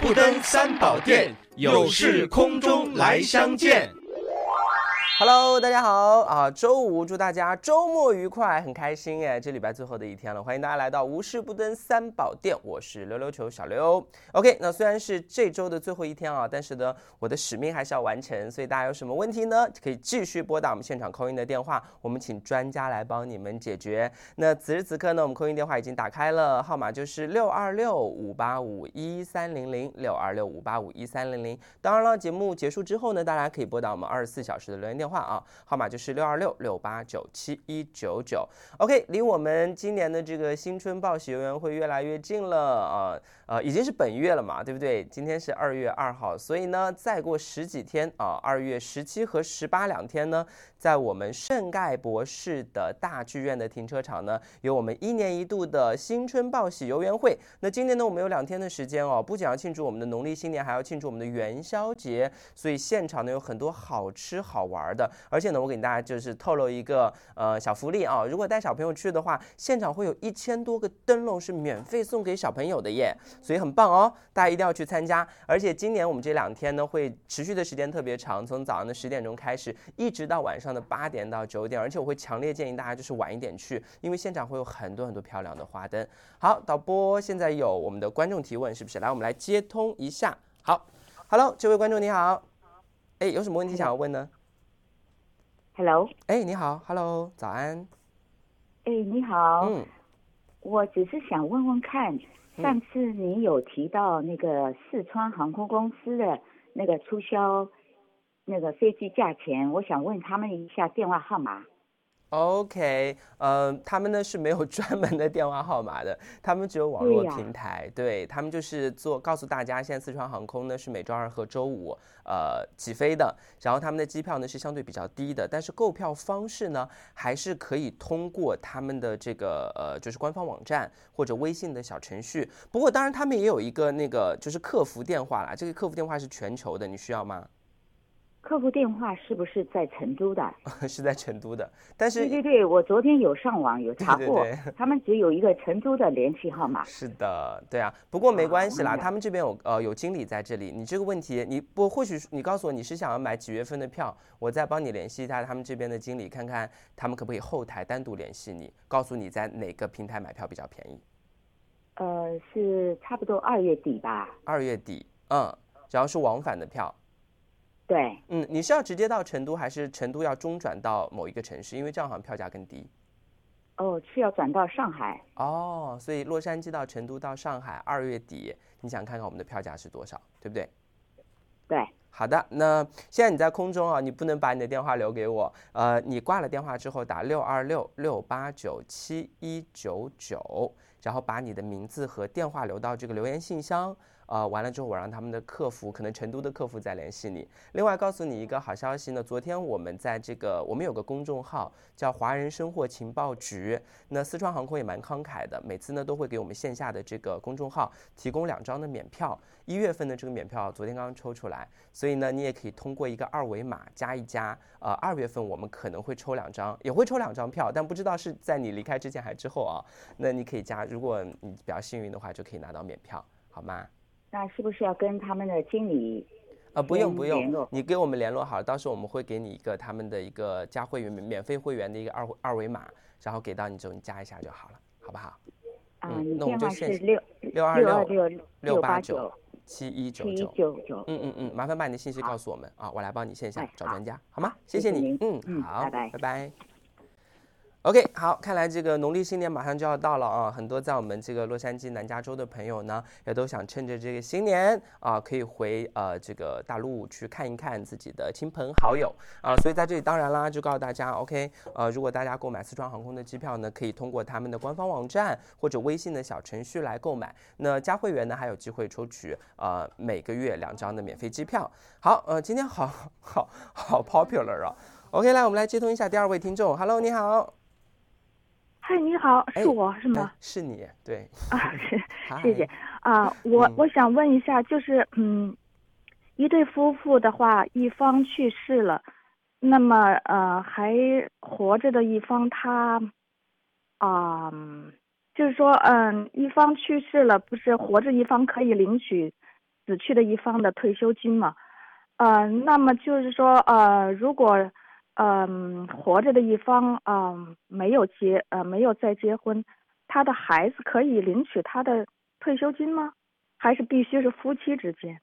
不登三宝殿，有事空中来相见。 Hello， 大家好啊！周五，祝大家周末愉快，很开心耶！这礼拜最后的一天了，欢迎大家来到无事不登三宝殿，我是溜溜球小溜。OK， 那虽然是这周的最后一天啊，但是呢，我的使命还是要完成，所以大家有什么问题呢？可以继续拨打我们现场call in的电话，我们请专家来帮你们解决。那此时此刻呢，我们call in电话已经打开了，号码就是626-585-1300，626-585-1300。当然了，节目结束之后呢，大家可以拨打我们24小时的留言电话啊，号码就是626-689-7199。OK， 离我们今年的这个新春报喜游园会越来越近了已经是本月了嘛，对不对？今天是2月2号，所以呢，再过十几天啊，2月17和18两天呢，在我们圣盖博士的大剧院的停车场呢，有我们1年1度的新春报喜游园会。那今年呢，我们有2天的时间哦，不仅要庆祝我们的农历新年，还要庆祝我们的元宵节，所以现场呢有很多好吃好玩的。而且呢，我给大家就是透露一个小福利啊，如果带小朋友去的话，现场会有1000多个灯笼是免费送给小朋友的耶，所以很棒哦，大家一定要去参加。而且今年我们这2天呢，会持续的时间特别长，从早上的10点钟开始，一直到晚上的8点到9点，而且我会强烈建议大家就是晚一点去，因为现场会有很多漂亮的花灯。好，导播现在有我们的观众提问，是不是？来，我们来接通一下。好 ，Hello， 这位观众你好，有什么问题想要问呢 ？Hello， 你好 ，Hello， 早安。 你好，我只是想问问看，上次你有提到那个四川航空公司的那个促销那个飞机价钱，我想问他们一下电话号码。 OK， 他们呢是没有专门的电话号码的，他们只有网络平台。对，他们就是告诉大家，现在四川航空呢是每周2和周5起飞的，然后他们的机票呢是相对比较低的，但是购票方式呢还是可以通过他们的这个就是官方网站或者微信的小程序。不过当然他们也有一个那个就是客服电话啦，这个客服电话是全球的，你需要吗？ 客服电话是不是在成都的？ 是在成都的，但是对，我昨天有上网有查过， 对， 他们只有一个成都的联系号码。 是的，对啊，不过没关系啦，他们这边有经理在这里。你这个问题，或许你告诉我你是想要买几月份的票，我再帮你联系一下他们这边的经理，看看他们可不可以后台单独联系你，告诉你在哪个平台买票比较便宜。 是差不多2月底吧。 2月底，然后是往返的票。 对， 你是要直接到成都，还是成都要中转到某一个城市？因为这样好像票价更低。 是要转到上海。 所以洛杉矶到成都到上海，2月底，你想看看我们的票价是多少，对不对？ 对。 好的，那现在你在空中啊，你不能把你的电话留给我，你挂了电话之后打626-689-7199，然后把你的名字和电话留到这个留言信箱。完了之后，我让他们的客服，可能成都的客服再联系你。另外告诉你一个好消息呢，昨天我们在我们有个公众号叫华人生活情报局，那四川航空也蛮慷慨的，每次呢都会给我们线下的这个公众号提供2张的免票，1月份的这个免票昨天刚刚抽出来，所以呢你也可以通过一个2维码加一加，2月份我们可能会抽2张，也会抽2张票，但不知道是在你离开之前还之后啊，那你可以加，如果你比较幸运的话，就可以拿到免票，好吗？ 那是不是要跟他们的经理不用，你给我们联络好了，到时候我们会给你一个他们的一个加会员免费会员的一个二维码，然后给到你之后你加一下就好了，好不好？ 那我们就是 626-689-7199。麻烦把你的信息告诉我们啊，我来帮你线下找专家，好吗？谢谢你。好，拜拜。OK， 好，看来这个农历新年马上就要到了啊，很多在我们这个洛杉矶南加州的朋友呢，也都想趁着这个新年啊，可以回这个大陆去看一看自己的亲朋好友啊，所以在这里当然啦，就告诉大家 OK， 如果大家购买四川航空的机票呢，可以通过他们的官方网站或者微信的小程序来购买。那加会员呢，还有机会抽取每个月2张的免费机票。好，今天好 popular 啊。OK， 来我们来接通一下第2位听众 ，Hello， 你好。 嗨，你好，是我是吗？ 是你，对。 谢谢我想问一下，就是一对夫妇的话，一方去世了，那么还活着的一方他就是说一方去世了，不是活着一方可以领取死去的一方的退休金嘛。那么就是说如果活着的一方没有再结婚，他的孩子可以领取他的退休金吗？还是必须是夫妻之间？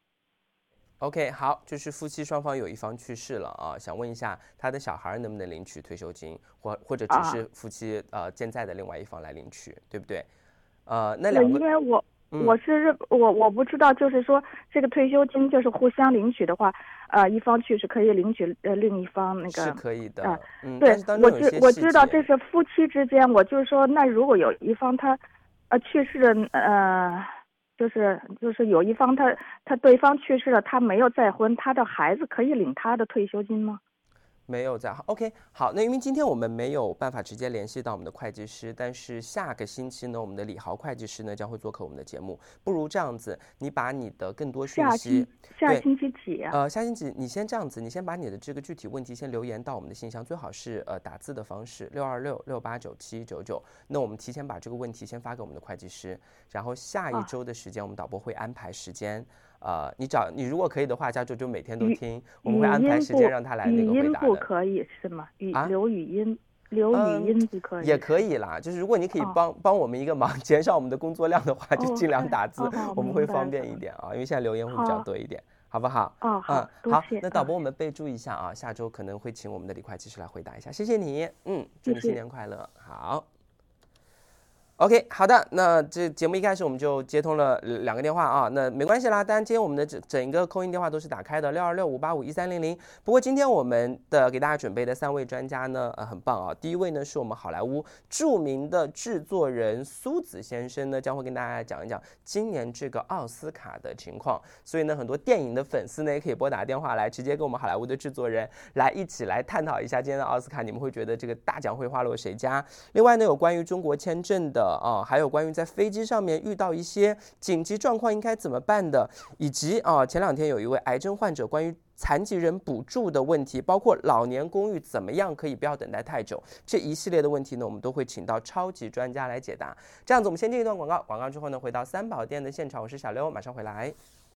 OK， 好，就是夫妻双方有一方去世了啊，想问一下他的小孩能不能领取退休金，或者只是夫妻健在的另外一方来领取，对不对？那两个， 因为我不知道，就是说这个退休金就是互相领取的话，一方去世可以领取另一方那个是可以的。 对，我知道这是夫妻之间，我就是说，那如果有一方他去世了，就是有一方他对方去世了，他没有再婚，他的孩子可以领他的退休金吗？ 没有在 OK 好，那因为今天我们没有办法直接联系到我们的会计师，但是下个星期呢，我们的李豪会计师呢将会做客我们的节目。不如这样子，你把你的更多讯息下星期几啊？ 下星期你先这样子，你先把你的这个具体问题先留言到我们的信箱，最好是打字的方式626-689-7199。那我们提前把这个问题先发给我们的会计师，然后下一周的时间我们导播会安排时间。你如果可以的话，加州就每天都听，我们会安排时间让他来那个回答的。 语音不可以是吗？留语音不可以？ 也可以啦，就是如果你可以帮我们一个忙，减少我们的工作量的话，就尽量打字，我们会方便一点啊，因为现在留言会比较多一点，好不好？ 好， 那导播我们备注一下啊，下周可能会请我们的李会计师来回答一下，谢谢你，祝你新年快乐，好。OK， 好的，那这节目一开始我们就接通了2个电话啊，那没关系啦，当然今天我们的整一个扣音电话都是打开的626-585-1300。不过今天我们的给大家准备的3位专家呢，很棒啊。第一位呢是我们好莱坞著名的制作人苏子先生呢，将会跟大家讲一讲今年这个奥斯卡的情况。所以呢，很多电影的粉丝呢也可以拨打电话来，直接跟我们好莱坞的制作人来一起来探讨一下今天的奥斯卡，你们会觉得这个大奖会花落谁家？另外呢，有关于中国签证的。还有关于在飞机上面遇到一些紧急状况应该怎么办的，以及前2天有一位癌症患者关于残疾人补助的问题，包括老年公寓怎么样可以不要等待太久，这一系列的问题呢，我们都会请到超级专家来解答。这样子，我们先进一段广告，广告之后呢，回到三宝店的现场，我是小刘，马上回来。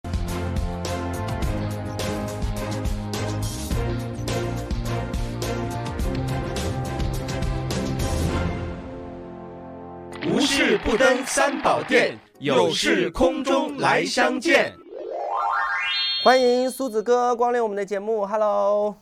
无事不登三宝殿，有事空中来相见。 欢迎苏子哥光临我们的节目 ，Hello，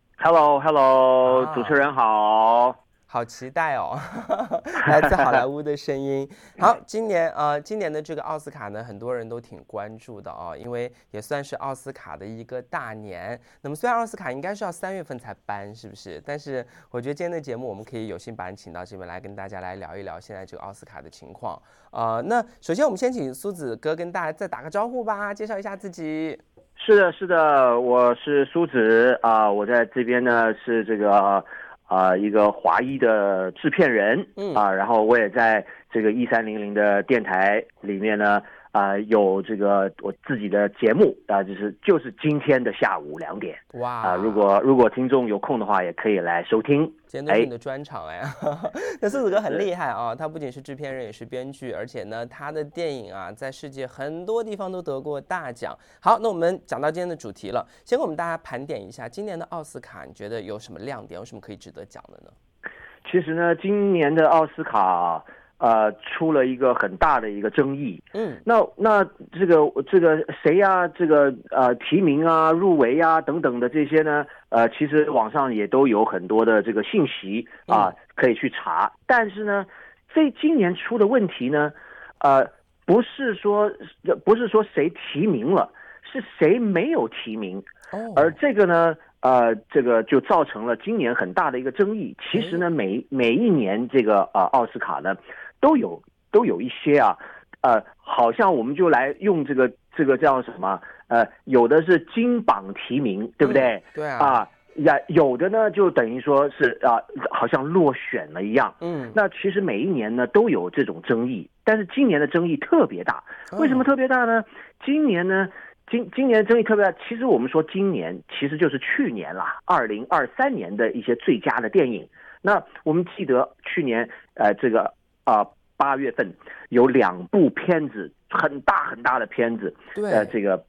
主持人好。 好期待哦，来自好莱坞的声音。好，今年的这个奥斯卡呢，很多人都挺关注的啊，因为也算是奥斯卡的一个大年。那么虽然奥斯卡应该是要3月份才颁，是不是？但是我觉得今天的节目我们可以有幸把你请到这边来，跟大家来聊一聊现在这个奥斯卡的情况。那首先我们先请苏子哥跟大家再打个招呼吧，介绍一下自己。 是的，我是苏子啊，我在这边呢是这个。一个华裔的制片人然后我也在这个1300的电台里面呢有这个我自己的节目就是今天的下午2点哇如果听众有空的话也可以来收听。 今天都是你的专场那苏子哥很厉害啊，他不仅是制片人也是编剧，而且呢他的电影在世界很多地方都得过大奖。好，那我们讲到今天的主题了，先给我们大家盘点一下今年的奥斯卡，你觉得有什么亮点，有什么可以值得讲的呢？ 其实呢，今年的奥斯卡出了一个很大的一个争议。那这个谁呀？这个提名入围等等的这些呢，其实网上也都有很多的这个信息可以去查。但是呢，这今年出的问题呢，不是说谁提名了，是谁没有提名。而这个呢，这个就造成了今年很大的一个争议。其实呢，每一年这个奥斯卡呢，都有一些好像我们就来用这个叫什么有的是金榜题名，对不对？ 对有的呢就等于说是好像落选了一样。那其实每一年呢都有这种争议，但是今年的争议特别大。为什么特别大呢？今年的争议特别大。其实我们说今年其实就是去年啦，2023年的一些最佳的电影。那我们记得去年这个8月份有2部片子，很大的片子，这个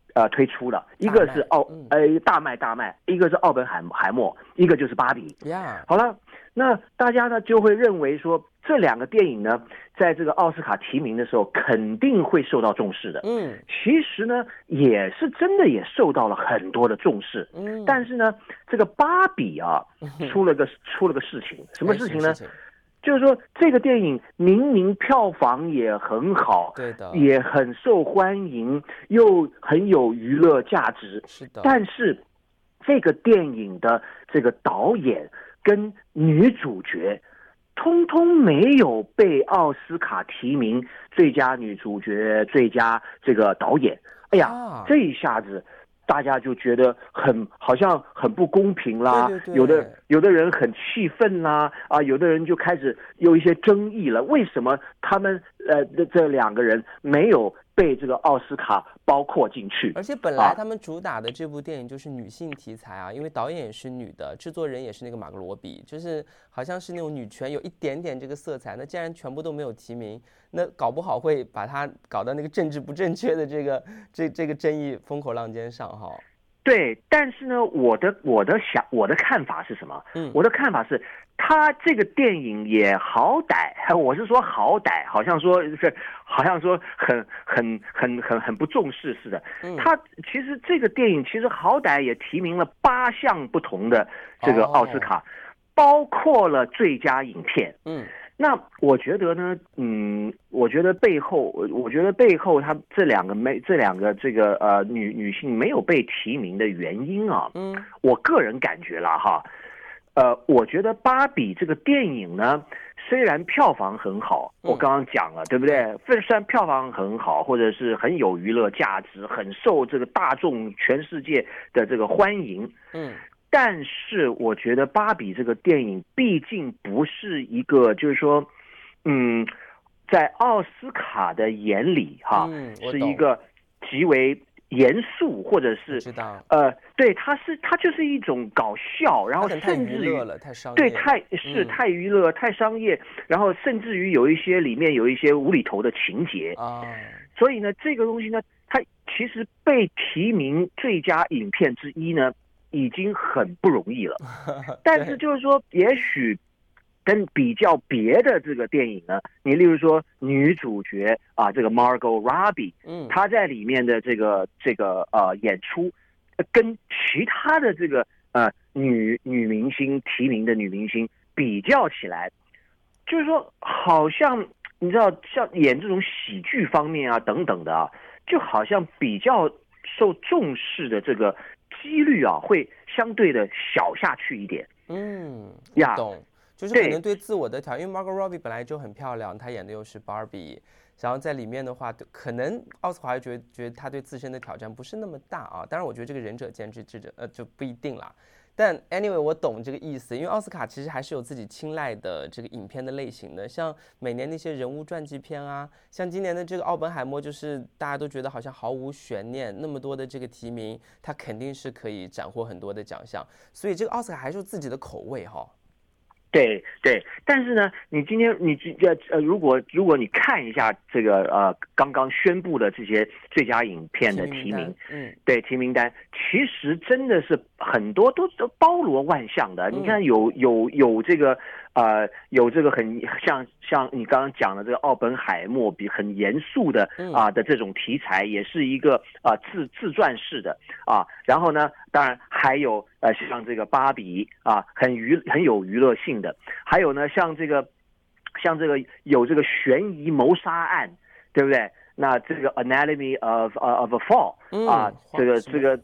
推出了，一个是大卖，一个是奥本海默，一个就是芭比。好了，那大家呢就会认为说这两个电影呢，在这个奥斯卡提名的时候肯定会受到重视的。其实呢也是真的也受到了很多的重视。但是呢，这个芭比啊出了个事情，什么事情呢？就是说，这个电影明明票房也很好， 对的， 也很受欢迎，又很有娱乐价值， 是的。 但是，这个电影的这个导演跟女主角，通通没有被奥斯卡提名最佳女主角、最佳这个导演。哎呀，这一下子。大家就觉得好像很不公平啦， 对， 有的人很气愤啦，有的人就开始有一些争议了。为什么他们这两个人没有被这个奥斯卡包括进去？ 而且本来他们主打的这部电影就是女性题材啊，因为导演也是女的，制作人也是那个马格罗比，就是好像是那种女权有一点点这个色彩。那既然全部都没有提名，那搞不好会把它搞到那个政治不正确的这个争议风口浪尖上哈。 对，但是呢，我的看法是什么？我的看法是，他这个电影也好歹，我是说好歹，好像说很不重视似的。他其实这个电影其实好歹也提名了8项不同的这个奥斯卡，包括了最佳影片。那我觉得呢，我觉得背后他这两个这个女性没有被提名的原因啊，我个人感觉啦哈，我觉得芭比这个电影呢，虽然票房很好，我刚刚讲了，对不对？虽然票房很好，或者是很有娱乐价值，很受这个大众全世界的这个欢迎，但是我觉得芭比这个电影毕竟不是一个，就是说，在奥斯卡的眼里哈，是一个极为严肃，或者是对，它就是一种搞笑，然后甚至于太商业， 对，太娱乐、太商业，然后甚至于里面有一些无厘头的情节所以呢，这个东西呢，它其实被提名最佳影片之一呢，已经很不容易了。但是就是说，也许跟比较别的这个电影呢，你例如说女主角这个 Margot Robbie，她在里面的这个演出，跟其他的这个女明星提名的女明星比较起来，就是说好像你知道，像演这种喜剧方面等等的就好像比较受重视的这个几率会相对的小下去一点。 我懂，就是可能对自我的挑战，因为 Margot Robbie 本来就很漂亮，她演的又是 Barbie， 然后在里面的话，可能奥斯卡觉得她对自身的挑战不是那么大当然，我觉得这个仁者见智，智者就不一定啦。但 anyway 我懂这个意思，因为奥斯卡其实还是有自己青睐的这个影片的类型的，像每年那些人物传记片像今年的这个奥本海默，就是大家都觉得好像毫无悬念，那么多的这个提名，他肯定是可以斩获很多的奖项，所以这个奥斯卡还是有自己的口味对，但是呢，你今天如果你看一下这个刚刚宣布的这些最佳影片的提名，对，提名单其实真的是很多都包罗万象的。你看有这个有这个很像你刚刚讲的这个奥本海默比很严肃的的这种题材，也是一个自传式的然后呢，当然还有像这个芭比很有娱乐性的，还有呢像这个有这个悬疑谋杀案，对不对？那这个 Anatomy of a Fall 这个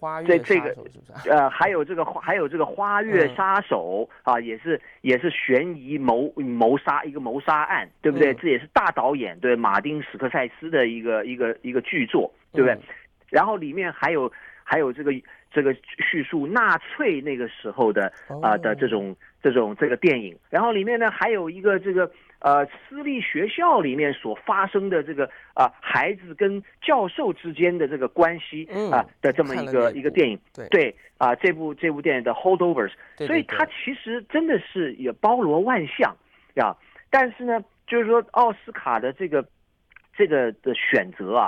还有这个花月杀手也是悬疑谋杀案，对不对？这也是大导演对马丁史克塞斯的一个巨作，对不对？然后里面还有这个叙述纳粹那个时候的这个电影，然后里面呢还有一个这个私立学校里面所发生的这个孩子跟教授之间的这个关系的这么一个电影，对这部电影的 Holdovers， 所以它其实真的是也包罗万象但是呢，就是说奥斯卡的这个的选择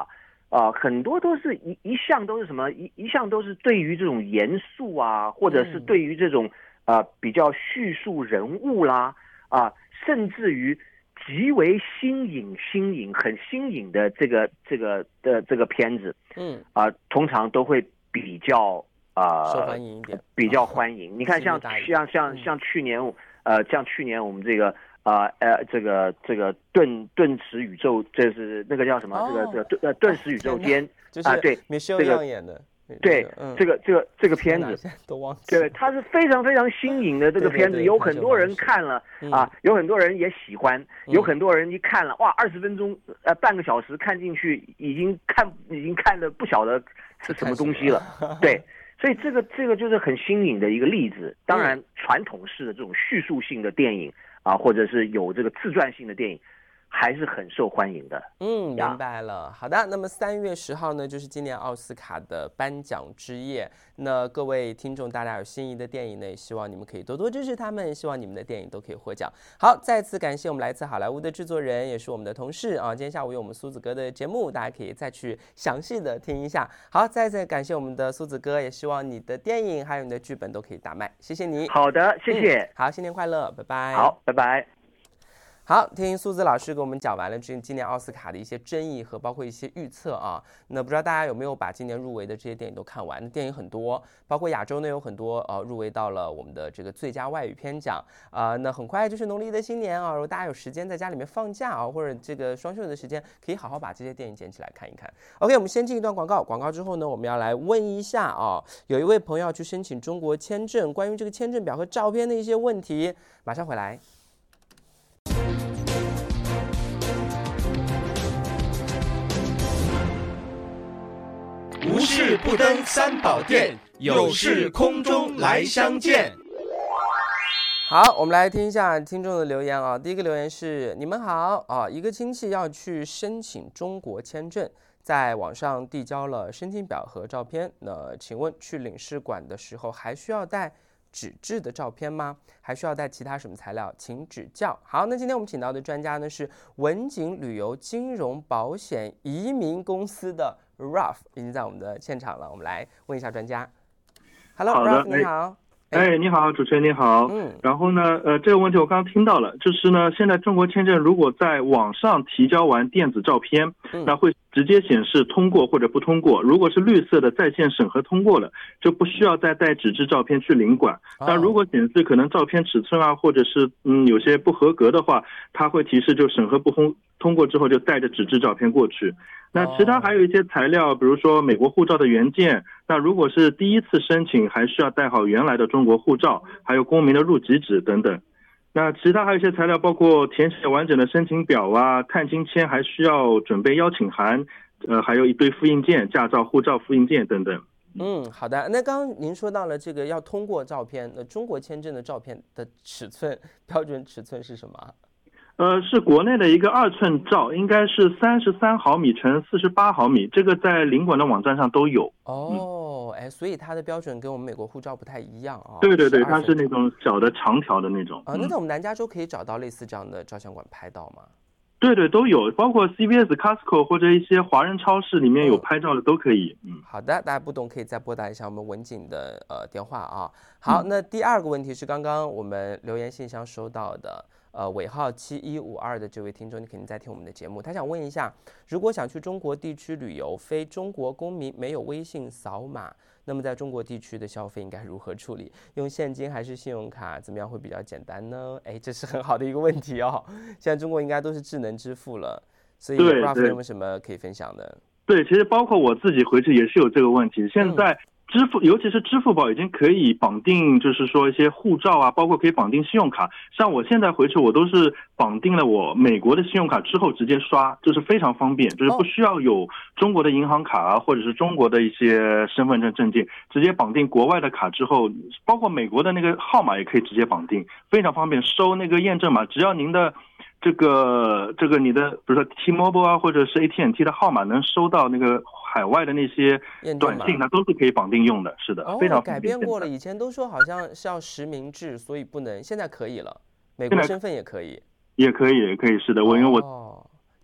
很多都是一向都是什么一向都是对于这种严肃啊，或者是对于这种比较叙述人物啦甚至于极为很新颖的这个片子，通常都会比较受欢迎一点， 比较欢迎。你看像去年我们这个这个顿时宇宙，这是那个叫什么？这个顿时宇宙间对， Michelle Yeoh演的。 对，这个片子都忘记， 对，它是非常非常新颖的这个片子，有很多人看了有很多人也喜欢，有很多人一看了哇，20分钟半个小时看进去，已经看的不晓得是什么东西了，对，所以这个就是很新颖的一个例子。当然，传统式的这种叙述性的电影或者是有这个自传性的电影，还是很受欢迎的。 明白了。好的，那么3月10号呢，就是今年奥斯卡的颁奖之夜。那各位听众，大家有心仪的电影呢，也希望你们可以多多支持他们，希望你们的电影都可以获奖。好，再次感谢我们来自好莱坞的制作人，也是我们的同事今天下午有我们苏子哥的节目，大家可以再去详细的听一下。好，再次感谢我们的苏子哥，也希望你的电影还有你的剧本都可以大卖，谢谢你。 好的，谢谢。 好，新年快乐，拜拜。 好，拜拜。 好，听苏子老师给我们讲完了今年奥斯卡的一些争议和包括一些预测那不知道大家有没有把今年入围的这些电影都看完？电影很多，包括亚洲呢有很多入围到了我们的这个最佳外语片奖那很快就是农历的新年如果大家有时间在家里面放假或者这个双休的时间，可以好好把这些电影捡起来看一看。OK， 我们先进一段广告，广告之后呢，我们要来问一下有一位朋友要去申请中国签证，关于这个签证表和照片的一些问题，马上回来。 无事不登三宝殿，有事空中来相见。 好，我们来听一下听众的留言第一个留言是：你们好一个亲戚要去申请中国签证，在网上递交了申请表和照片，那请问去领事馆的时候还需要带纸质的照片吗？还需要带其他什么材料？请指教。好，那今天我们请到的专家呢是文景旅游金融保险移民公司的 Ralph， 已经在我们的现场了，我们来问一下专家。Hello Ralph， 你好。 你好，主持人你好。然后呢，这个问题我刚刚听到了，就是呢，现在中国签证如果在网上提交完电子照片，那会直接显示通过或者不通过。如果是绿色的在线审核通过了，就不需要再带纸质照片去领馆。但如果显示可能照片尺寸或者是有些不合格的话，它会提示就审核不通过之后就带着纸质照片过去。那其他还有一些材料，比如说美国护照的原件，那如果是第一次申请，还需要带好原来的中国护照，还有公民的入籍纸等等。那其他还有一些材料，包括填写完整的申请表探亲签还需要准备邀请函，还有一堆复印件，驾照、护照复印件等等。 好的。那刚刚您说到了这个要通过照片，那中国签证的照片的尺寸标准尺寸是什么？ 是国内的一个2寸照，应该是33毫米乘48毫米，这个在领馆的网站上都有。 所以它的标准跟我们美国护照不太一样对对对，它是那种小的长条的那种。 那在我们南加州可以找到类似这样的照相馆拍到吗？ 对对，都有，包括 CVS、Costco 或者一些华人超市里面有拍照的都可以。 好的，大家不懂可以再拨打一下我们文景的电话好，那第二个问题是刚刚我们留言信箱收到的。尾号7152的这位听众，你肯定在听我们的节目，他想问一下，如果想去中国地区旅游，非中国公民没有微信扫码，那么在中国地区的消费应该如何处理？用现金还是信用卡，怎么样会比较简单呢？这是很好的一个问题现在中国应该都是智能支付了，所以 Ralph 有没有什么可以分享的？ 对，其实包括我自己回去也是有这个问题，现在支付，尤其是支付宝已经可以绑定，就是说一些护照包括可以绑定信用卡。像我现在回去，我都是绑定了我美国的信用卡之后直接刷，就是非常方便，就是不需要有中国的银行卡或者是中国的一些身份证证件，直接绑定国外的卡之后，包括美国的那个号码也可以直接绑定，非常方便。收那个验证码，只要您的这个你的比如说 T-Mobile 或者是 AT&T 的号码能收到那个海外的那些短信，它都是可以绑定用的，是的，非常改变过了。以前都说好像是要实名制，所以不能，现在可以了。美国身份也可以， 也可以，是的。因为我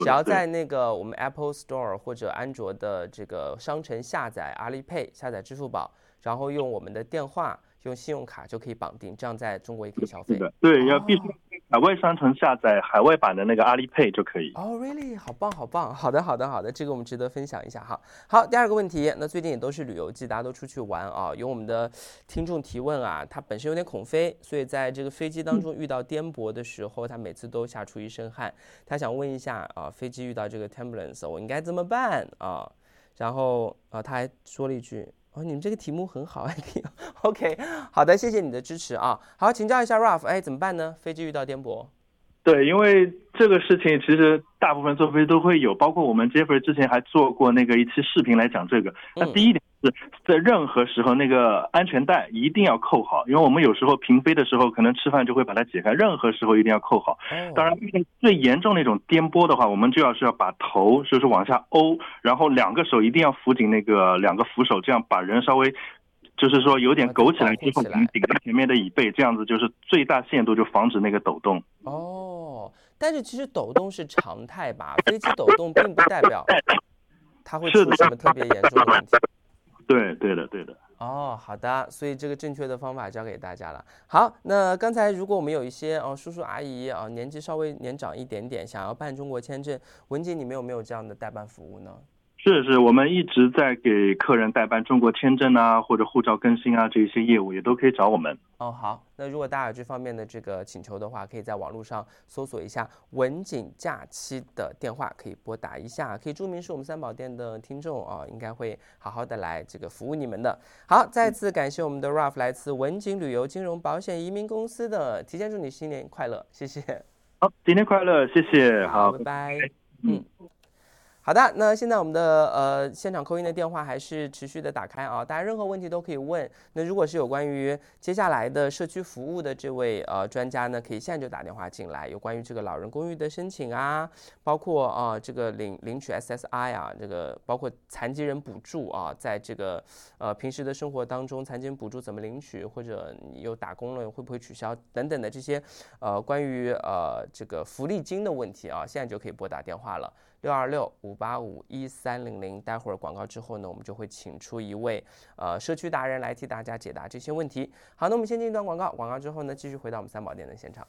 只要在那个我们 Apple Store 或者安卓的这个商城下载阿里 Pay， 下载支付宝，然后用我们的电话、用信用卡就可以绑定，这样在中国也可以消费。 对，要必须海外商城下载海外版的那个阿里 Pay 就可以。 really？ 好棒，好棒！好的，这个我们值得分享一下哈。好，第二个问题，那最近也都是旅游季，大家都出去玩啊。有我们的听众提问啊，他本身有点恐飞，所以在这个飞机当中遇到颠簸的时候，他每次都吓出一身汗。他想问一下啊，飞机遇到这个 turbulence， 我应该怎么办啊？然后他还说了一句。你们这个题目很好，OK， 好的，谢谢你的支持啊。好，请教一下 Ralph， 怎么办呢？飞机遇到颠簸？ 对，因为这个事情其实大部分坐飞机都会有，包括我们 Jeffrey 之前还做过那个一期视频来讲这个。那第一点是在任何时候那个安全带一定要扣好，因为我们有时候平飞的时候可能吃饭就会把它解开，任何时候一定要扣好。当然最严重那种颠簸的话，我们是要把头就是往下欧，然后两个手一定要扶紧那个两个扶手，这样把人稍微就是说有点勾起来之后顶在前面的椅背，这样子就是最大限度就防止那个抖动。 但是其实抖动是常态吧，飞机抖动并不代表它会出什么特别严重的问题。 对的。 好的，所以这个正确的方法教给大家了。好，那刚才如果我们有一些叔叔阿姨年纪稍微年长一点点，想要办中国签证，文景你们有没有这样的代办服务呢？ 是，我们一直在给客人代办中国签证啊，或者护照更新啊，这些业务也都可以找我们。 好，那如果大家有这方面的这个请求的话，可以在网络上搜索一下文景假期的电话，可以拨打一下，可以注明是我们三宝店的听众应该会好好的来这个服务你们的。好，再次感谢我们的 Ralph 来自文景旅游金融保险移民公司的，提前祝你新年快乐，谢谢。 好，新年快乐，谢谢。好， 拜拜。好的，那现在我们的现场扣音的电话还是持续的打开大家任何问题都可以问。那如果是有关于接下来的社区服务的这位专家呢，可以现在就打电话进来，有关于这个老人公寓的申请啊，包括这个领取 SSI 啊，这个包括残疾人补助在这个平时的生活当中，残疾人补助怎么领取，或者你有打工了会不会取消等等的这些关于这个福利金的问题现在就可以拨打电话了。626-585-1300，待会儿广告之后呢，我们就会请出一位社区达人来替大家解答这些问题。好，那我们先进一段广告，广告之后呢，继续回到我们三宝店的现场。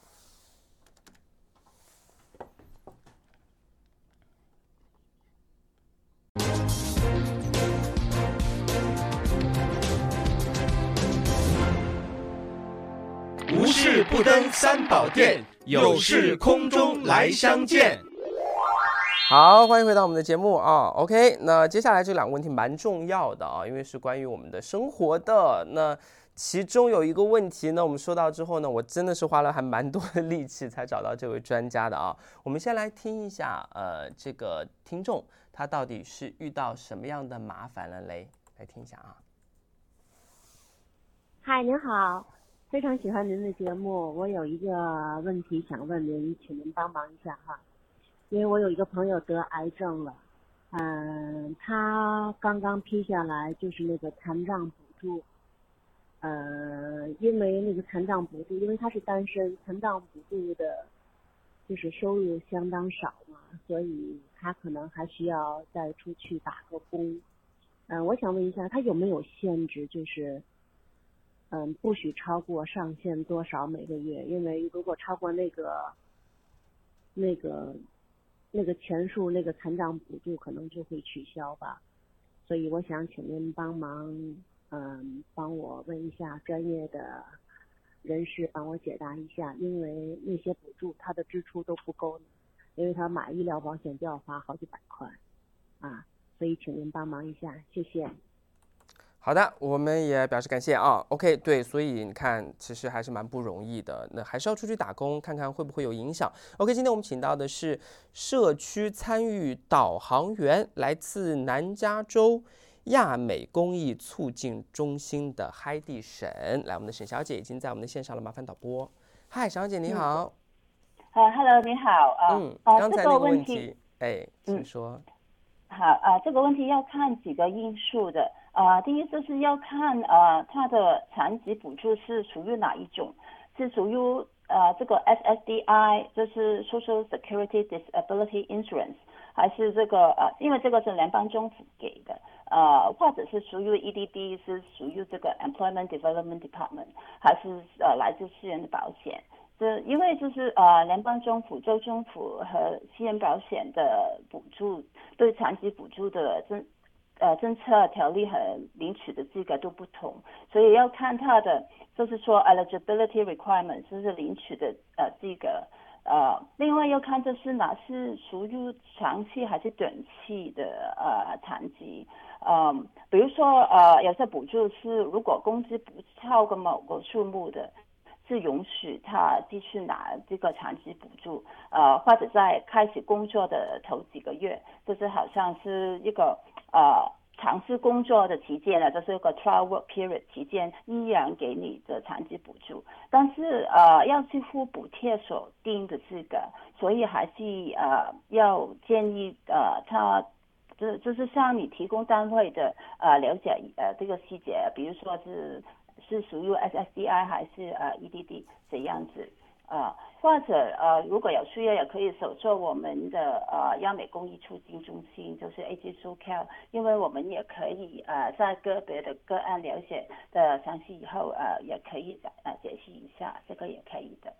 无事不登三宝殿，有事空中来相见。 好，欢迎回到我们的节目OK， 那接下来这两个问题蛮重要的因为是关于我们的生活的。那其中有一个问题呢，我们说到之后呢，我真的是花了还蛮多的力气才找到这位专家的我们先来听一下这个听众他到底是遇到什么样的麻烦了嘞？来听一下嗨，您好，非常喜欢您的节目，我有一个问题想问您，请您帮忙一下哈。因为我有一个朋友得癌症了，他刚刚批下来就是那个残障补助，因为那个残障补助，因为他是单身，残障补助的就是收入相当少嘛，所以他可能还需要再出去打个工。我想问一下，他有没有限制，就是不许超过上限多少每个月？因为如果超过那个钱数，那个残障补助可能就会取消吧，所以我想请您帮忙，帮我问一下专业的人士帮我解答一下，因为那些补助他的支出都不够呢，因为他买医疗保险就要花好几百块所以请您帮忙一下，谢谢。 好的，我们也表示感谢OK， 对，所以你看，其实还是蛮不容易的，那还是要出去打工，看看会不会有影响。OK， 今天我们请到的是社区参与导航员，来自南加州亚美公益促进中心的海蒂沈。来，我们的沈小姐已经在我们的线上了，麻烦导播。嗨，沈小姐你好。 Hello， 你好刚才那个问题，请说。 好这个问题要看几个因素的。第一就是要看它的残疾补助是属于哪一种，是属于这个 SSDI 就是 Social Security Disability Insurance， 还是这个因为这个是联邦政府给的，或者是属于 EDD 是属于这个 Employment Development Department， 还是来自私人的保险。因为就是联邦政府、州政府和私人保险的补助，对残疾补助的政策条例和领取的资格都不同，所以要看它的就是说 eligibility requirement 就是领取的资格。另外要看这是哪是属于长期还是短期的残疾。比如说有些补助是如果工资不超过某个数目的，是允许他继续拿这个残疾补助，或者在开始工作的头几个月，就是好像是一个尝试工作的期间呢，就是一个 trial work period 期间，依然给你的残疾补助，但是要支付补贴所定的资格，所以还是要建议他就是向你提供单位的了解这个细节，比如说是属于 SSDI 还是EDD 这样子，或者如果有需要也可以手做我们的亚美公益促进中心，就是 AG SoCal， 因为我们也可以在个别的个案了解的详细以后也可以解析一下，这个也可以的。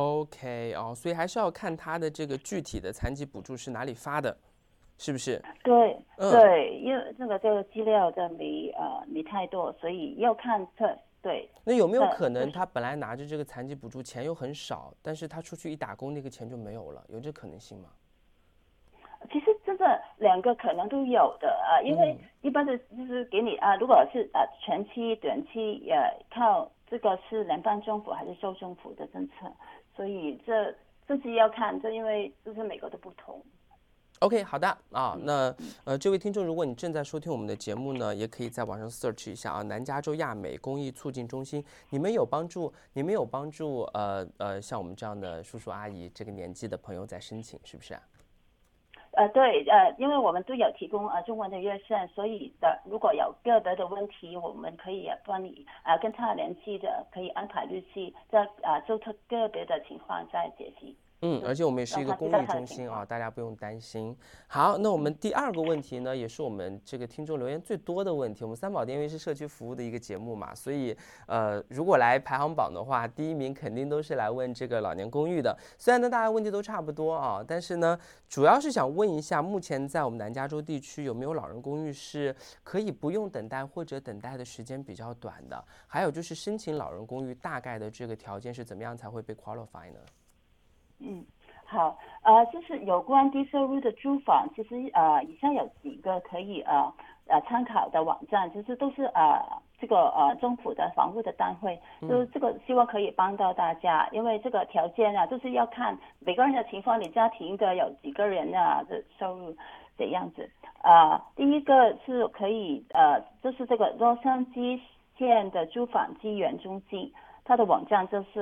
OK 所以还是要看他的这个具体的残疾补助是哪里发的，是不是？ 对，对，因为这个资料的没太多，所以要看这。对， 那有没有可能他本来拿着这个残疾补助钱又很少，但是他出去一打工那个钱就没有了，有这可能性吗？ 其实真的两个可能都有的因为一般的就是给你如果是全期短期靠这个是联邦政府还是州政府的政策，所以这是要看，这因为就是每个都不同。 OK， 好的那这位听众，如果你正在收听我们的节目呢，也可以在网上 search 一下南加州亚美公益促进中心，你们有帮助像我们这样的叔叔阿姨这个年纪的朋友在申请，是不是对，因为我们都有提供中文的热线，所以如果有个别的问题，我们可以帮你跟他联系的，可以安排日期，在就他个别的情况再解析。 而且我们也是一个公益中心大家不用担心。好，那我们第二个问题呢，也是我们这个听众留言最多的问题。我们三宝店因为是社区服务的一个节目嘛，所以如果来排行榜的话，第一名肯定都是来问这个老年公寓的。虽然呢大家问题都差不多但是呢主要是想问一下，目前在我们南加州地区有没有老人公寓是可以不用等待或者等待的时间比较短的？还有就是申请老人公寓大概的这个条件是怎么样才会被 qualify 呢？ 好，就是有关低收入的住房，其实以下有几个可以参考的网站，就是都是这个政府的房屋的单位，就是这个希望可以帮到大家，因为这个条件就是要看每个人的情况，你家庭的有几个人的收入怎样子。第一个是可以就是这个洛杉矶县的住房资源中心，它的网站就是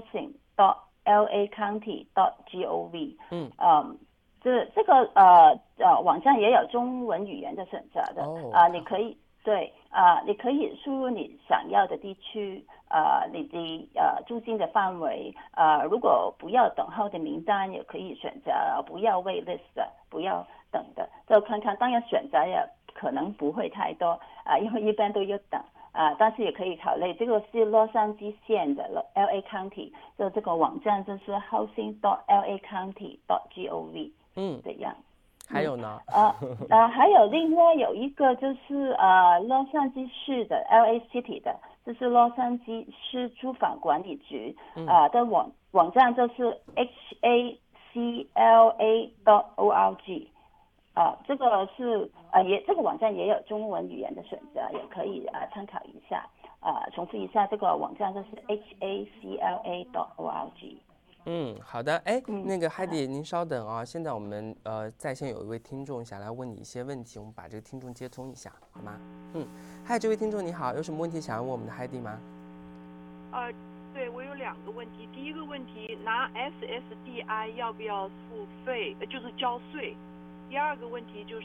housing.lacounty.gov。这个网站也有中文语言的选择的。你可以你可以输入你想要的地区，你的租金的范围，如果不要等候的名单，也可以选择不要 wait list 的，不要等的，就看看。当然选择也可能不会太多因为一般都要等。但是也可以考虑，这个是洛杉矶县的 LA County， 就这个网站就是 housing.lacounty.gov。这样。 还有呢？ 还有另外有一个就是洛杉矶市的 LA City 的，就是洛杉矶市住房管理局的网站就是 HACLA.org。这个是这个网站也有中文语言的选择，也可以参考一下。重复一下，这个网站就是 HACLA.org。 好的。那个 Heidi 您稍等现在我们在线有一位听众想来问你一些问题，我们把这个听众接通一下好吗？嗨，这位听众你好，有什么问题想要问我们的 Heidi 吗？ 对，我有2个问题。第一个问题，拿 SSDI 要不要付费，就是交税？第二个问题就是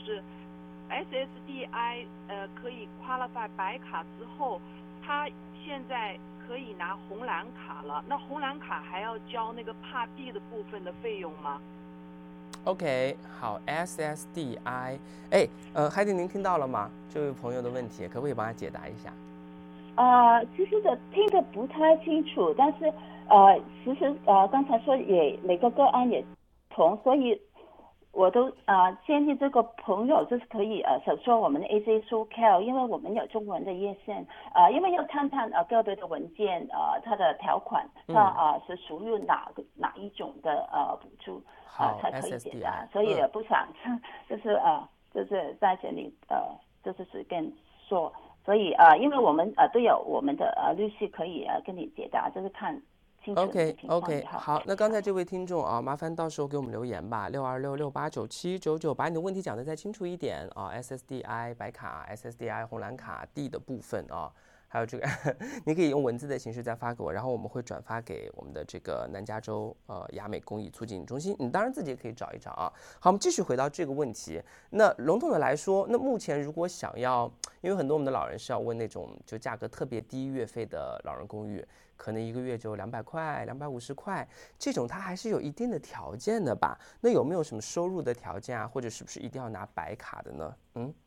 SSDI 可以 qualify 白卡之后，他现在可以拿红蓝卡了，那红蓝卡还要交那个Part D的部分的费用吗？ OK， 好 ，SSDI， 海蒂您听到了吗？这位朋友的问题，可不可以帮他解答一下？ 其实听得不太清楚，但是其实刚才说也每个个案也不同，所以我都建议这个朋友就是可以手说我们的 AJ SoCal， 因为我们有中文的页线，因为要看个别的文件它的条款，它是属于哪一种的补助才可以解答，所以也不想就是在这里就是随便说，所以因为我们都有我们的律师可以跟你解答，就是看。 OK， 好，那刚才这位听众麻烦到时候给我们留言吧，626689799，把你的问题讲得再清楚一点SSDI 白卡、SSDI 红蓝卡 D 的部分还有这个你可以用文字的形式再发给我，然后我们会转发给我们的这个南加州亚美公益促进中心，你当然自己也可以找一找好，我们继续回到这个问题。那笼统的来说，那目前如果想要，因为很多我们的老人是要问那种就价格特别低月费的老人公寓，可能一个月就200块、250块，这种它还是有一定的条件的吧？那有没有什么收入的条件或者是不是一定要拿白卡的呢？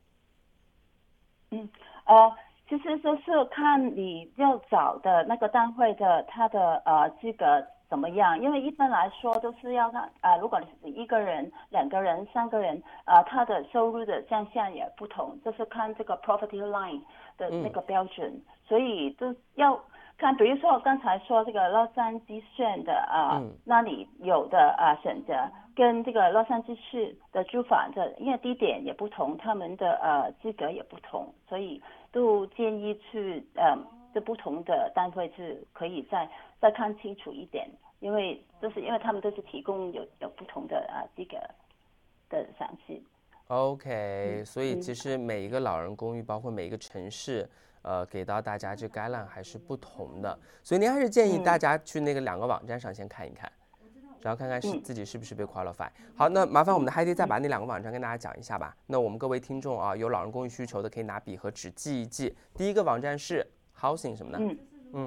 其实就是看你要找的那个单位的他的资格怎么样，因为一般来说都是要看如果你是一个人、2个人、3个人他的收入的项项也不同，就是看这个 property line 的那个标准，所以都要看，比如说我刚才说这个洛杉矶县的那里有的选择跟这个洛杉矶市的租房的，因为地点也不同，他们的资格也不同，所以都建议去这不同的单位是可以再看清楚一点，因为他们都是提供有不同的资格的详细。 OK， 所以其实每一个老人公寓，包括每一个城市，给到大家这guideline还是不同的，所以您还是建议大家去那个2个网站上先看一看，然后看看自己是不是被 qualify。好，那麻烦我们的 Heidi 再把那2个网站跟大家讲一下吧。那我们各位听众有老人公寓需求的，可以拿笔和纸记一记。第一个网站是 housing 什么呢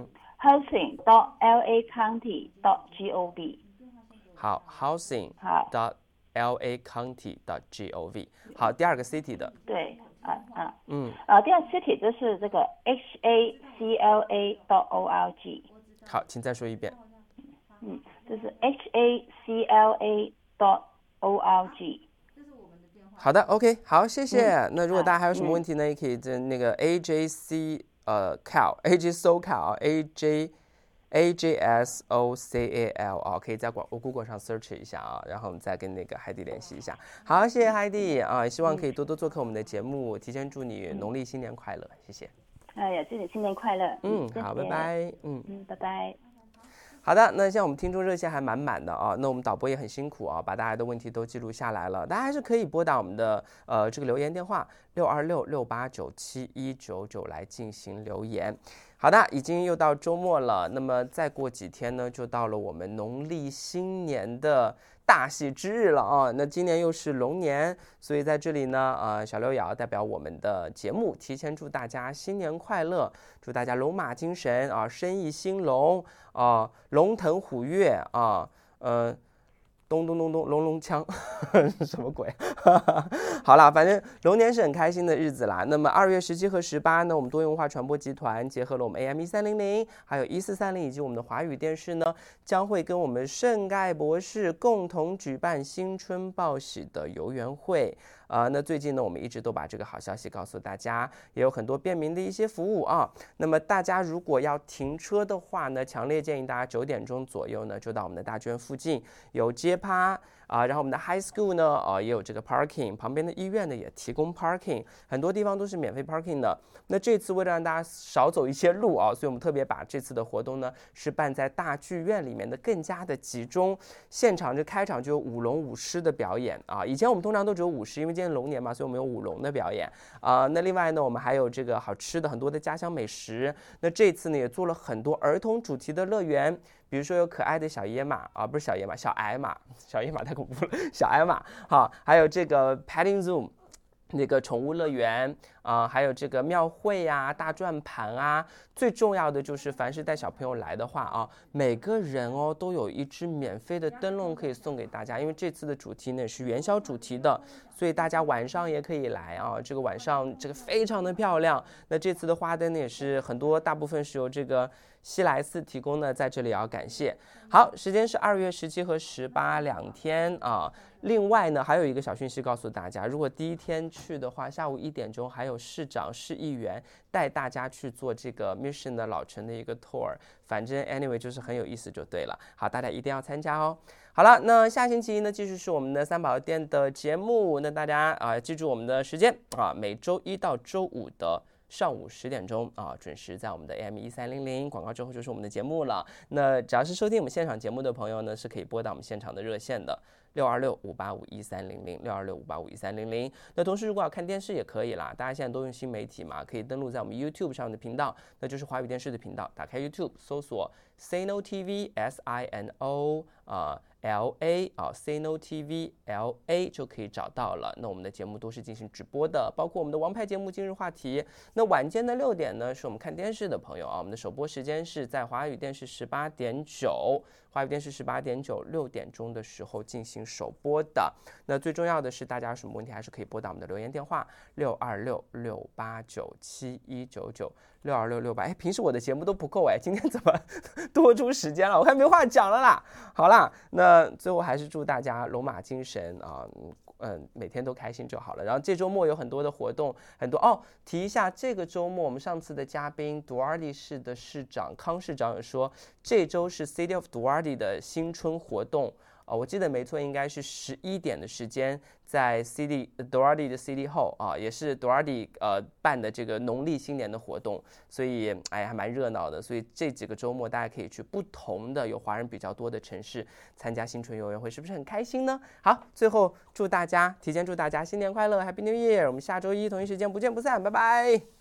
？housing.lacounty.gov。 好 ，housing.lacounty.gov。好，第2个 city 的。 对。第2个 city 就是这个 HACLA.org。 好，请再说一遍。 就是 HACLA.org。 好的 ，OK， 好，谢谢。那如果大家还有什么问题呢，也可以在那个 AJ SoCal 可以在Google 上 search 一下然后我们再跟那个海蒂联系一下。好，谢谢海蒂希望可以多多做客我们的节目，提前祝你农历新年快乐，谢谢。 也祝你新年快乐。 好，拜拜。 拜拜。 好的，那像我们听众热线还满满的那我们导播也很辛苦把大家的问题都记录下来了，大家还是可以拨打我们的这个留言电话626689799来进行留言。好的，已经又到周末了，那么再过几天呢，就到了我们农历新年的大喜之日了那今年又是龙年，所以在这里呢，小刘也要代表我们的节目，提前祝大家新年快乐，祝大家龙马精神生意兴隆龙腾虎跃咚咚咚咚隆隆锵什么鬼好啦，反正龙年是很开心的日子啦。那么2月17和18呢，我们多元文化传播集团结合了我们 AM1300还有1430以及我们的华语电视呢，将会跟我们圣盖博士共同举办新春报喜的游园会那最近呢，我们一直都把这个好消息告诉大家，也有很多便民的一些服务那么大家如果要停车的话呢，强烈建议大家9点钟左右呢，就到我们的大剧院附近有街趴然后我们的 High School 呢也有这个 parking， 旁边的医院呢也提供 parking， 很多地方都是免费 parking 的。那这次为了让大家少走一些路所以我们特别把这次的活动呢是办在大剧院里面的更加的集中，现场这开场就有舞龙舞狮的表演以前我们通常都只有舞狮，因为今天龙年嘛，所以我们有舞龙的表演那另外呢，我们还有这个好吃的很多的家乡美食。那这次呢也做了很多儿童主题的乐园，比如说有可爱的小野马不是小野马，小矮马，小野马太恐怖了，小矮马好，还有这个 petting zoo 那个宠物乐园还有这个庙会啊、大转盘啊，最重要的就是凡是带小朋友来的话每个人都有一支免费的灯笼可以送给大家，因为这次的主题呢是元宵主题的，所以大家晚上也可以来这个晚上这个非常的漂亮。那这次的花灯呢也是很多，大部分是由这个西来寺提供的，在这里也要感谢。好，时间是2月17和18两天另外呢，还有一个小讯息告诉大家，如果第一天去的话，下午1点钟还有市长、市议员带大家去做这个 Mission 的老城的一个 tour， 反正 anyway 就是很有意思就对了。好，大家一定要参加哦。好了，那下星期一呢，继续是我们的三宝殿的节目，那大家记住我们的时间每周一到周五的上午10点钟准时在我们的 AM1300，广告之后就是我们的节目了。那只要是收听我们现场节目的朋友呢，是可以拨打我们现场的热线的626-585-1300，626-585-1300。那同时如果要看电视也可以啦，大家现在都用新媒体嘛，可以登录在我们 YouTube 上的频道，那就是华语电视的频道，打开 YouTube 搜索 Sino TV SINO LA Sino TV LA 就可以找到了。那我们的节目都是进行直播的，包括我们的王牌节目今日话题。那晚间的6点呢，是我们看电视的朋友我们的首播时间是在华语电视18.9，华语电视18.9，6点钟的时候进行首播的。那最重要的是，大家有什么问题还是可以拨打我们的留言电话626-689-7199，62668。平时我的节目都不够今天怎么多出时间了？我快没话讲了啦。好啦，那最后还是祝大家龙马精神每天都开心就好了。然后这周末有很多的活动，很多提一下，这个周末我们上次的嘉宾杜尔蒂市的市长康市长也说，这周是 City of Duarte 的新春活动我记得没错，应该是11点的时间，在 Duarte 的 City Hall 也是 Duarte 办的这个农历新年的活动，所以还蛮热闹的。所以这几个周末大家可以去不同的有华人比较多的城市参加新春游园会，是不是很开心呢？好，最后提前祝大家新年快乐 ，Happy New Year！ 我们下周一同一时间不见不散，拜拜。